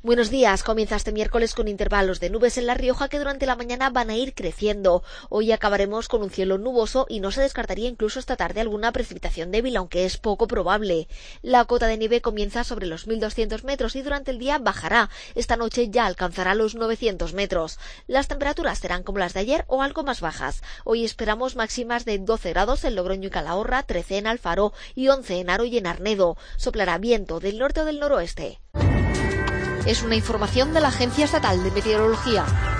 Buenos días, comienza este miércoles con intervalos de nubes en La Rioja que durante la mañana van a ir creciendo. Hoy acabaremos con un cielo nuboso y no se descartaría incluso esta tarde alguna precipitación débil, aunque es poco probable. La cota de nieve comienza sobre los 1.200 metros y durante el día bajará. Esta noche ya alcanzará los 900 metros. Las temperaturas serán como las de ayer o algo más bajas. Hoy esperamos máximas de 12 grados en Logroño y Calahorra, 13 en Alfaro y 11 en Haro y en Arnedo. Soplará viento del norte o del noroeste. Es una información de la Agencia Estatal de Meteorología.